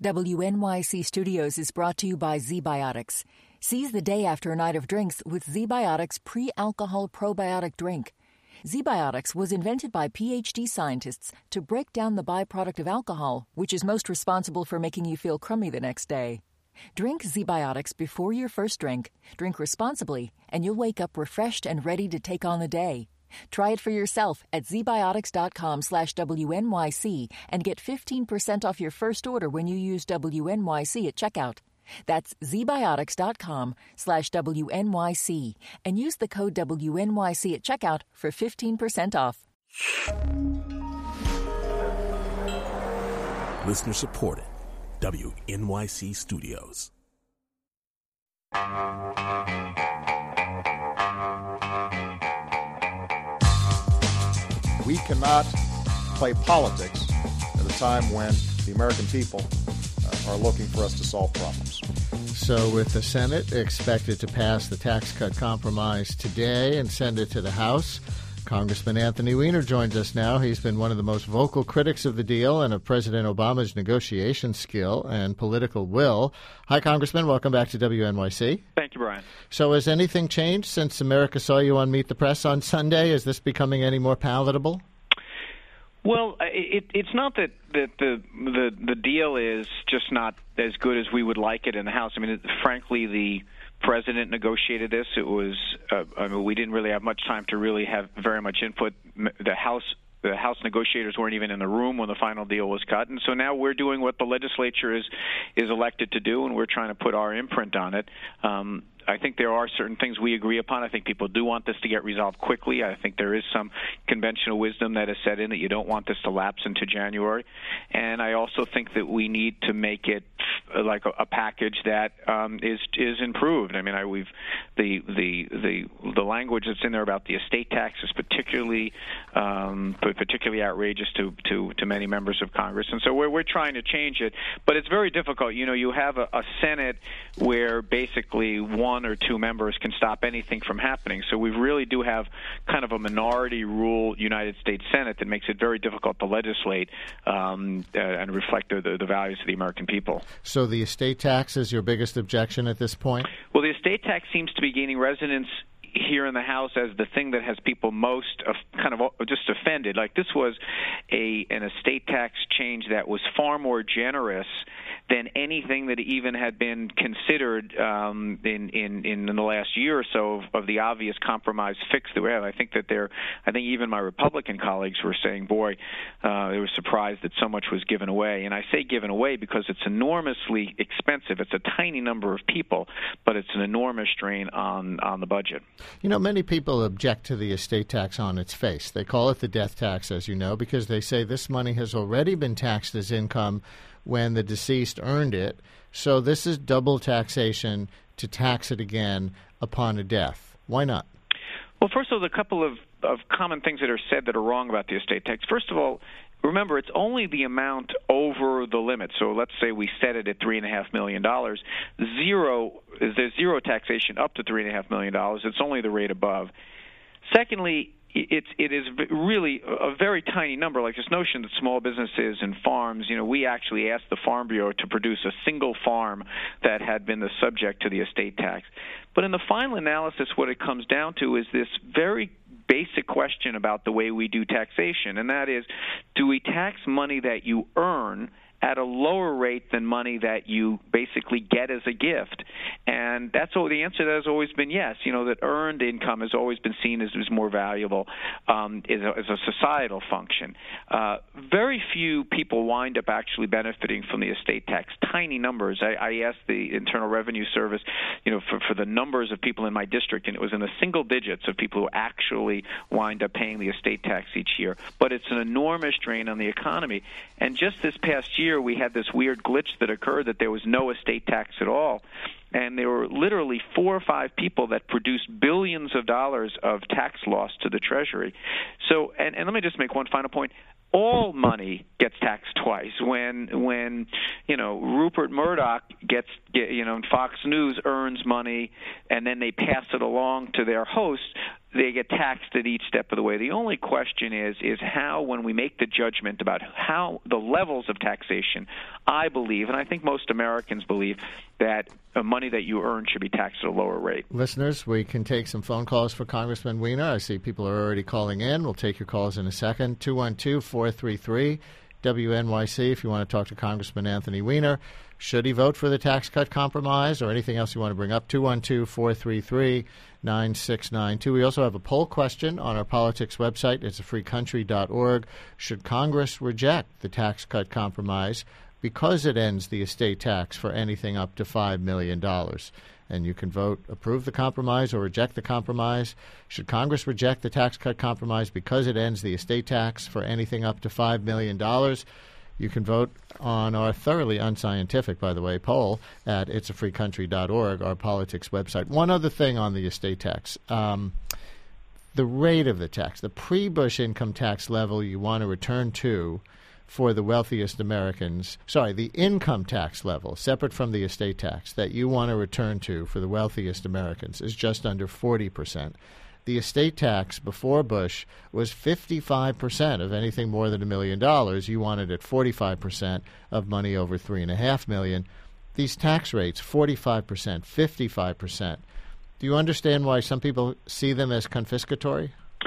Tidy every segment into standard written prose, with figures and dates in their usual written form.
WNYC Studios is brought to you by ZBiotics. Seize the day after a night of drinks with ZBiotics pre-alcohol probiotic drink. ZBiotics was invented by PhD scientists to break down the byproduct of alcohol, which is most responsible for making you feel crummy the next day. Drink ZBiotics before your first drink, drink responsibly, and you'll wake up refreshed and ready to take on the day. Try it for yourself at zbiotics.com/WNYC and get 15% off your first order when you use WNYC at checkout. That's zbiotics.com/WNYC and use the code WNYC at checkout for 15% off. Listener supported. WNYC Studios. We cannot play politics at a time when the American people are looking for us to solve problems. So with the Senate expected to pass the tax cut compromise today and send it to the House, Congressman Anthony Weiner joins us now. He's been one of the most vocal critics of the deal and of President Obama's negotiation skill and political will. Hi, Congressman. Welcome back to WNYC. Thank you, Brian. So has anything changed since America saw you on Meet the Press on Sunday? Is this becoming any more palatable? Well, it's not that the deal is just not as good as we would like it in the House. I mean, frankly, the president negotiated this. It was we didn't really have much time to really have very much input. The House negotiators weren't even in the room when the final deal was cut, and so now we're doing what the legislature is elected to do, and we're trying to put our imprint on it. I think there are certain things we agree upon. I think people do want this to get resolved quickly. I think there is some conventional wisdom that is set in that you don't want this to lapse into January. And I also think that we need to make it like a package that is improved. I mean, the language that's in there about the estate tax is particularly outrageous to many members of Congress. And so we're trying to change it, but it's very difficult. You know, you have a Senate where basically one or two members can stop anything from happening. So we really do have kind of a minority rule United States Senate that makes it very difficult to legislate and reflect the values of the American people. So the estate tax is your biggest objection at this point? Well, the estate tax seems to be gaining resonance here in the House as the thing that has people most kind of just offended. Like, this was an estate tax change that was far more generous than anything that even had been considered in the last year or so of the obvious compromise fix that we have. I think even my Republican colleagues were saying, boy, they were surprised that so much was given away. And I say given away because it's enormously expensive. It's a tiny number of people, but it's an enormous strain on the budget. You know, many people object to the estate tax on its face. They call it the death tax, as you know, because they say this money has already been taxed as income when the deceased earned it. So this is double taxation to tax it again upon a death. Why not? Well, first of all, there's a couple of common things that are said that are wrong about the estate tax. First of all, remember, it's only the amount over the limit. So let's say we set it at $3.5 million. There's zero taxation up to $3.5 million. It's only the rate above. Secondly, it is really a very tiny number. Like this notion that small businesses and farms, you know, we actually asked the Farm Bureau to produce a single farm that had been the subject to the estate tax. But in the final analysis, what it comes down to is this very basic question about the way we do taxation, and that is, do we tax money that you earn at a lower rate than money that you basically get as a gift? And that's all. The answer to that has always been yes. You know, that earned income has always been seen as more valuable as a societal function. Very few people wind up actually benefiting from the estate tax. Tiny numbers. I asked the Internal Revenue Service, you know, for the numbers of people in my district, and it was in the single digits of people who actually wind up paying the estate tax each year. But it's an enormous drain on the economy. And just this past year, we had this weird glitch that occurred that there was no estate tax at all. And there were literally 4 or 5 people that produced billions of dollars of tax loss to the Treasury. So, and let me just make one final point. All money gets taxed twice. When you know, Rupert Murdoch and Fox News earns money, and then they pass it along to their hosts, they get taxed at each step of the way. The only question is how, when we make the judgment about how the levels of taxation, I believe, and I think most Americans believe, that the money that you earn should be taxed at a lower rate. Listeners, we can take some phone calls for Congressman Wiener. I see people are already calling in. We'll take your calls in a second. 212-433-WNYC if you want to talk to Congressman Anthony Wiener. Should he vote for the tax cut compromise or anything else you want to bring up? 212-433-9692. We also have a poll question on our politics website. It's freecountry.org. Should Congress reject the tax cut compromise because it ends the estate tax for anything up to $5 million? And you can vote approve the compromise or reject the compromise. Should Congress reject the tax cut compromise because it ends the estate tax for anything up to $5 million? You can vote on our thoroughly unscientific, by the way, poll at itsafreecountry.org, our politics website. One other thing on the estate tax. The rate of the tax, the pre-Bush income tax level you want to return to for the wealthiest Americans, the income tax level, separate from the estate tax, that you want to return to for the wealthiest Americans is just under 40%. The estate tax before Bush was 55% of anything more than $1 million. You wanted it 45% of money over $3.5 million. These tax rates, 45%, 55%. Do you understand why some people see them as confiscatory?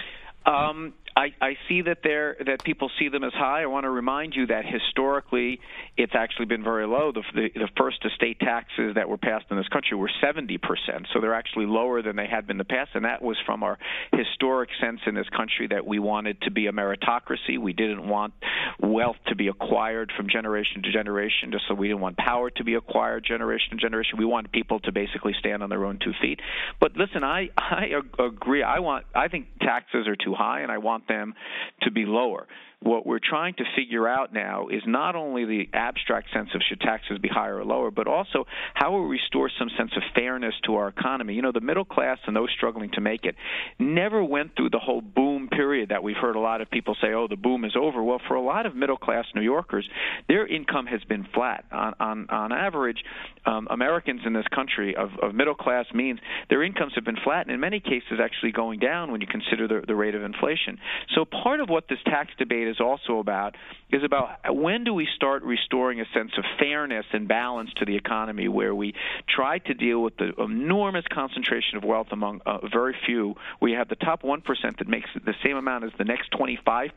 I see that people see them as high. I want to remind you that historically it's actually been very low. The first estate taxes that were passed in this country were 70%, so they're actually lower than they had been in the past, and that was from our historic sense in this country that we wanted to be a meritocracy. We didn't want wealth to be acquired from generation to generation, just so we didn't want power to be acquired generation to generation. We wanted people to basically stand on their own 2 feet. But listen, I agree. I think taxes are too high, and I want them to be lower. What we're trying to figure out now is not only the abstract sense of should taxes be higher or lower, but also how we restore some sense of fairness to our economy. You know, the middle class and those struggling to make it never went through the whole boom period that we've heard a lot of people say, oh, the boom is over. Well, for a lot of middle class New Yorkers, their income has been flat. On average, Americans in this country of middle class means their incomes have been flat, and in many cases actually going down when you consider the rate of inflation. So part of what this tax debate is also about when do we start restoring a sense of fairness and balance to the economy, where we try to deal with the enormous concentration of wealth among very few. We have the top 1% that makes the same amount as the next 25%.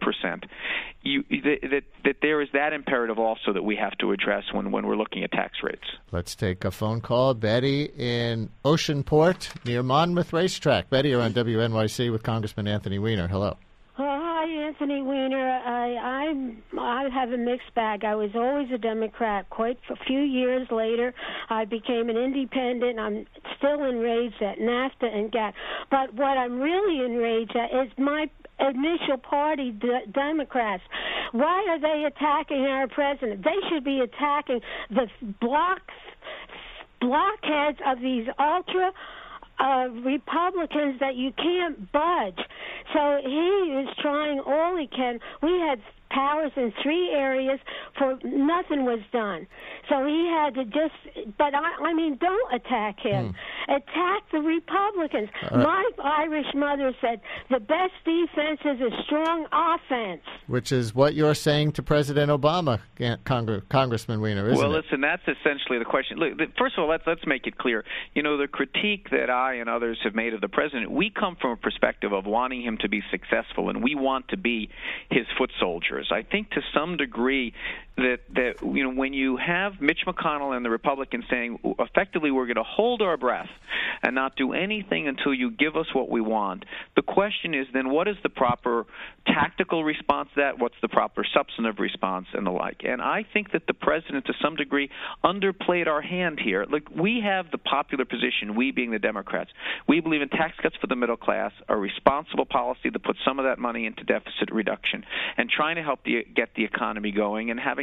That there is that imperative also that we have to address when we're looking at tax rates. Let's take a phone call. Betty in Oceanport near Monmouth Racetrack. Betty, you're on WNYC with Congressman Anthony Wiener. Hello. Hi, Anthony Wiener. I have a mixed bag. I was always a Democrat. Quite a few years later, I became an independent. I'm still enraged at NAFTA and GATT. But what I'm really enraged at is my initial party, Democrats. Why are they attacking our president? They should be attacking the blockheads of these ultra Republicans that you can't budge. So he is trying all he can. We had powers in 3 areas for nothing was done. So he had to but I mean, don't attack him. Attack the Republicans. My Irish mother said the best defense is a strong offense. Which is what you're saying to President Obama, Congressman Wiener, isn't it? Well, listen, that's essentially the question. Look, first of all, let's make it clear. You know, the critique that I and others have made of the president, we come from a perspective of wanting him to be successful, and we want to be his foot soldiers. I think to some degree that you know, when you have Mitch McConnell and the Republicans saying effectively we're going to hold our breath and not do anything until you give us what we want, the question is then what is the proper tactical response to that? What's the proper substantive response and the like? And I think that the president to some degree underplayed our hand here. Look, we have the popular position, we being the Democrats. We believe in tax cuts for the middle class, a responsible policy that puts some of that money into deficit reduction, and trying to help get the economy going, and having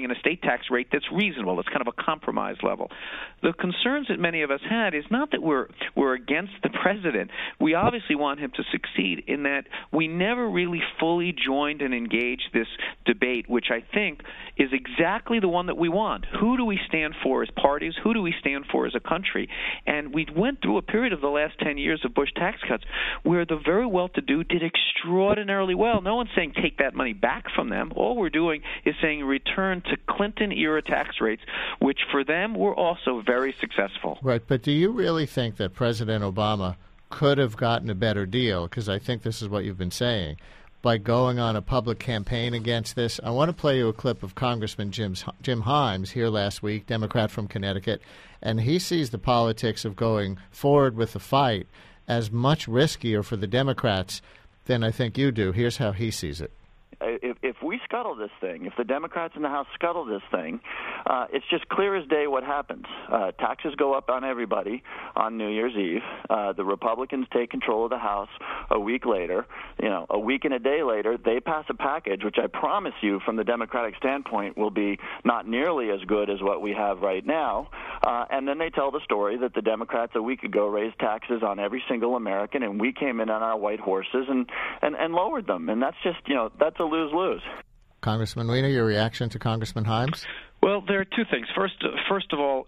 an estate tax rate that's reasonable. It's kind of a compromise level. The concerns that many of us had is not that we're against the president. We obviously want him to succeed, in that we never really fully joined and engaged this debate, which I think is exactly the one that we want. Who do we stand for as parties? Who do we stand for as a country? And we went through a period of the last 10 years of Bush tax cuts where the very well-to-do did extraordinarily well. No one's saying take that money back from them. All we're doing is saying return to Clinton-era tax rates, which for them were also very successful. Right, but do you really think that President Obama could have gotten a better deal? Because I think this is what you've been saying. By going on a public campaign against this. I want to play you a clip of Congressman Jim Himes here last week, Democrat from Connecticut, and he sees the politics of going forward with the fight as much riskier for the Democrats than I think you do. Here's how he sees it. If we scuttle this thing, if the Democrats in the House scuttle this thing, it's just clear as day what happens. Taxes go up on everybody on New Year's Eve. The Republicans take control of the House a week later. A week and a day later, they pass a package, which I promise you from the Democratic standpoint will be not nearly as good as what we have right now. And then they tell the story that the Democrats a week ago raised taxes on every single American, and we came in on our white horses and lowered them. And that's just, that's a lose-lose. Congressman Weiner, your reaction to Congressman Himes? Well, there are two things. First of all,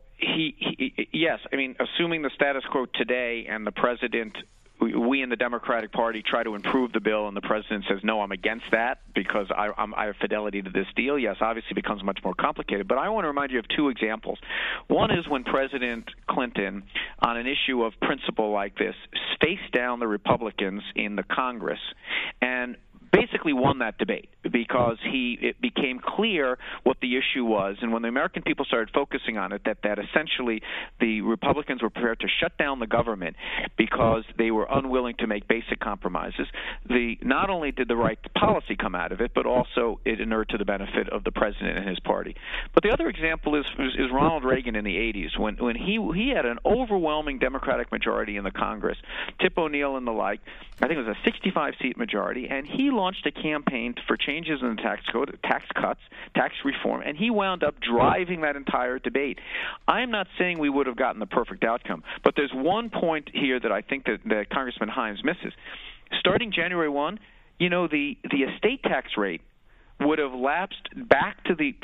yes, I mean, assuming the status quo today and the president, we in the Democratic Party try to improve the bill, and the president says, no, I'm against that because I have fidelity to this deal. Yes, obviously it becomes much more complicated. But I want to remind you of two examples. One is when President Clinton, on an issue of principle like this, faced down the Republicans in the Congress and basically won that debate because it became clear what the issue was. And when the American people started focusing on it, that essentially the Republicans were prepared to shut down the government because they were unwilling to make basic compromises. Not only did the right policy come out of it, but also it inured to the benefit of the president and his party. But the other example is Ronald Reagan in the 80s when he had an overwhelming Democratic majority in the Congress, Tip O'Neill and the like. I think it was a 65-seat majority, and he launched a campaign for changes in the tax code, tax cuts, tax reform, and he wound up driving that entire debate. I'm not saying we would have gotten the perfect outcome, but there's one point here that I think that Congressman Himes misses. Starting January 1, the estate tax rate would have lapsed back to the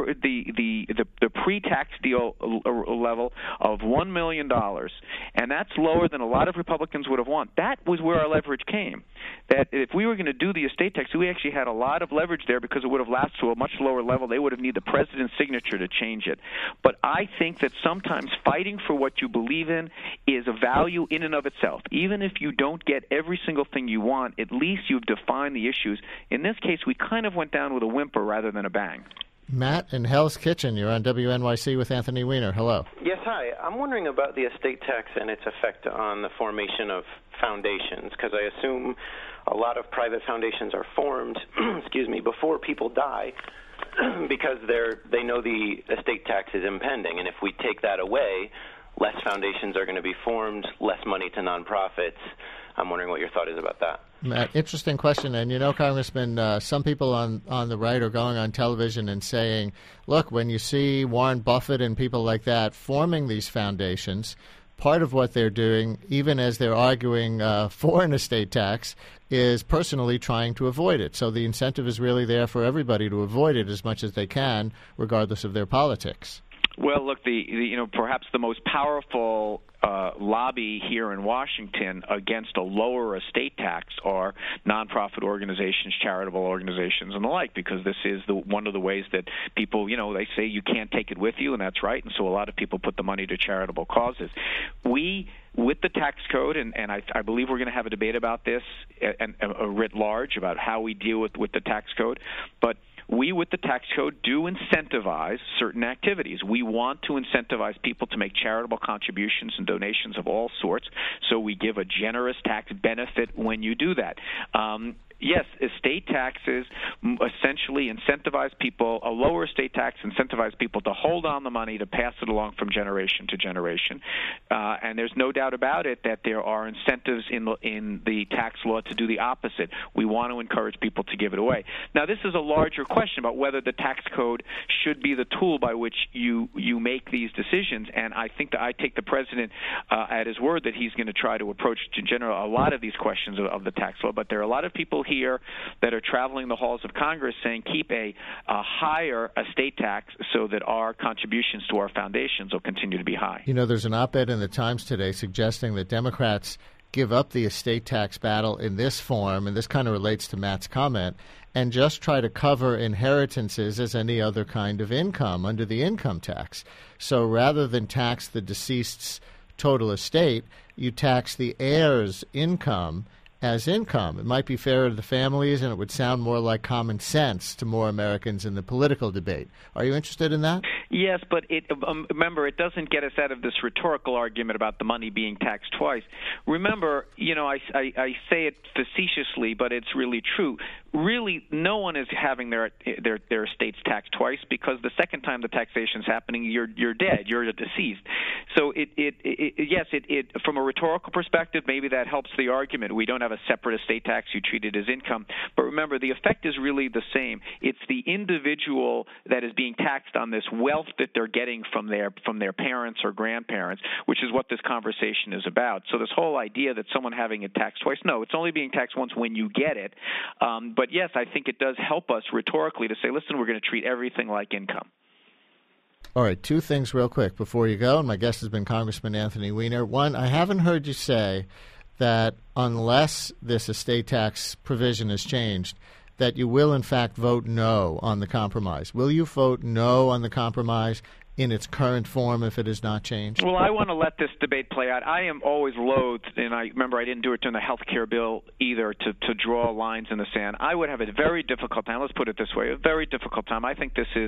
pre-tax deal level of $1 million, and that's lower than a lot of Republicans would have wanted. That was where our leverage came. That if we were going to do the estate tax, we actually had a lot of leverage there because it would have lapsed to a much lower level. They would have needed the president's signature to change it. But I think that sometimes fighting for what you believe in is a value in and of itself. Even if you don't get every single thing you want, at least you've defined the issues. In this case, we kind of went down with a whimper rather than a bang. Matt in Hell's Kitchen, you're on WNYC with Anthony Weiner. Hello. Yes, hi. I'm wondering about the estate tax and its effect on the formation of foundations, because I assume a lot of private foundations are formed, before people die because they know the estate tax is impending. And if we take that away, less foundations are going to be formed, less money to nonprofits. I'm wondering what your thought is about that. Matt, interesting question. And, Congressman, some people on the right are going on television and saying, look, when you see Warren Buffett and people like that forming these foundations, part of what they're doing, even as they're arguing for an estate tax, is personally trying to avoid it. So the incentive is really there for everybody to avoid it as much as they can, regardless of their politics. Well, look, perhaps the most powerful lobby here in Washington against a lower estate tax are nonprofit organizations, charitable organizations, and the like, because this is one of the ways that people, they say you can't take it with you, and that's right, and so a lot of people put the money to charitable causes. With the tax code, and I believe we're going to have a debate about this and writ large about how we deal with the tax code, but we, with the tax code, do incentivize certain activities. We want to incentivize people to make charitable contributions and donations of all sorts, so we give a generous tax benefit when you do that. Yes, estate taxes essentially incentivize people, a lower estate tax incentivizes people to hold on the money to pass it along from generation to generation. And there's no doubt about it that there are incentives in the tax law to do the opposite. We want to encourage people to give it away. Now, this is a larger question about whether the tax code should be the tool by which you make these decisions. And I think that I take the president at his word that he's going to try to approach, in general, a lot of these questions of the tax law. But there are a lot of people here that are traveling the halls of Congress saying keep a higher estate tax so that our contributions to our foundations will continue to be high. You know, there's an op-ed in the Times today suggesting that Democrats give up the estate tax battle in this form, and this kind of relates to Matt's comment, and just try to cover inheritances as any other kind of income under the income tax. So rather than tax the deceased's total estate, you tax the heir's income as income. It might be fairer to the families, and it would sound more like common sense to more Americans in the political debate. Are you interested in that? Yes, but remember, it doesn't get us out of this rhetorical argument about the money being taxed twice. Remember, I say it facetiously, but it's really true. Really, no one is having their estates taxed twice, because the second time the taxation is happening, you're dead, you're deceased. So yes, from a rhetorical perspective, maybe that helps the argument. We don't have a separate estate tax; you treat it as income. But remember, the effect is really the same. It's the individual that is being taxed on this wealth that they're getting from their parents or grandparents, which is what this conversation is about. So this whole idea that someone having it taxed twice, no, it's only being taxed once when you get it. But yes, I think it does help us rhetorically to say, listen, we're going to treat everything like income. All right, two things real quick before you go, and my guest has been Congressman Anthony Weiner. One, I haven't heard you say that unless this estate tax provision is changed, that you will in fact vote no on the compromise. Will you vote no on the compromise in its current form if it is not changed? Well, I want to let this debate play out. I am always loath, and I remember I didn't do it during the health care bill either, to draw lines in the sand. I would have a very difficult time. Let's put it this way: a very difficult time. I think this is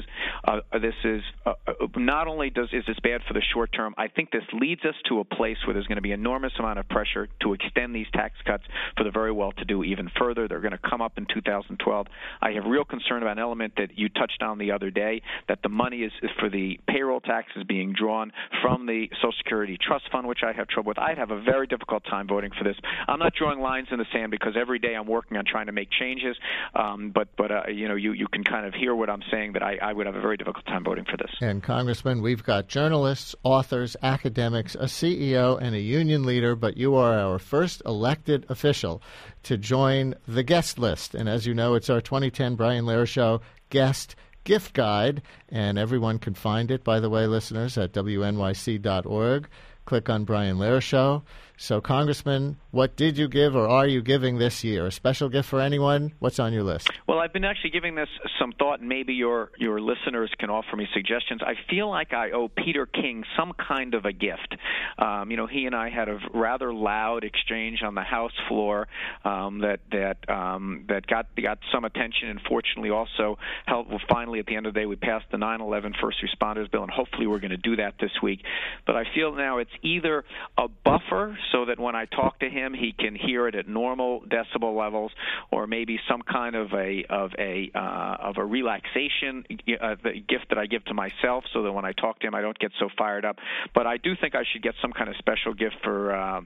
not only is this bad for the short term. I think this leads us to a place where there's going to be enormous amount of pressure to extend these tax cuts for the very well-to-do even further. They're going to come up in 2012. I have real concern about an element that you touched on the other day, that the money is for the payroll taxes being drawn from the Social Security Trust Fund, which I have trouble with. I'd have a very difficult time voting for this. I'm not drawing lines in the sand because every day I'm working on trying to make changes. But you can kind of hear what I'm saying, that I would have a very difficult time voting for this. And Congressman, we've got journalists, authors, academics, a CEO, and a union leader, but you are our first elected official to join the guest list. And as you know, it's our 2010 Brian Lehrer Show guest gift guide, and everyone can find it, by the way, listeners, at wnyc.org. Click on Brian Lehrer Show. So, Congressman, what did you give or are you giving this year? A special gift for anyone? What's on your list? Well, I've been actually giving this some thought, and maybe your listeners can offer me suggestions. I feel like I owe Peter King some kind of a gift. He and I had a rather loud exchange on the House floor that got some attention, and fortunately also helped. Well, finally, at the end of the day, we passed the 9/11 First Responders Bill, and hopefully we're going to do that this week. But I feel now it's either a buffer so that when I talk to him, he can hear it at normal decibel levels, or maybe some kind of a relaxation gift that I give to myself, so that when I talk to him, I don't get so fired up. But I do think I should get some kind of special gift for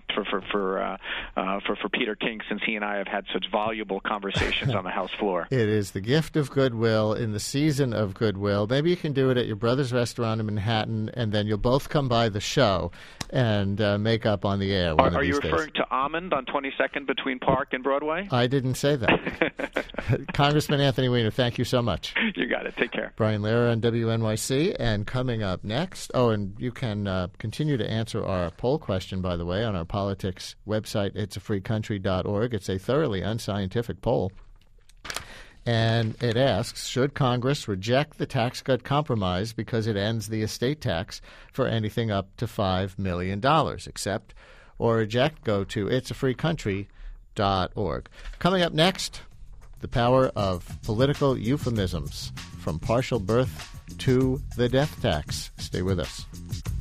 Peter King, since he and I have had such voluble conversations on the House floor. It is the gift of goodwill in the season of goodwill. Maybe you can do it at your brother's restaurant in Manhattan, and then you'll both come by the show and make up on the air. Are you referring to Almond on 22nd between Park and Broadway? I didn't say that. Congressman Anthony Weiner, thank you so much. You got it. Take care. Brian Lehrer on WNYC. And coming up next, and you can continue to answer our poll question, by the way, on our politics website, itsafreecountry.org. It's a thoroughly unscientific poll. And it asks, should Congress reject the tax cut compromise because it ends the estate tax for anything up to $5 million? Accept or reject, go to itsafreecountry.org. Coming up next, the power of political euphemisms, from partial birth to the death tax. Stay with us.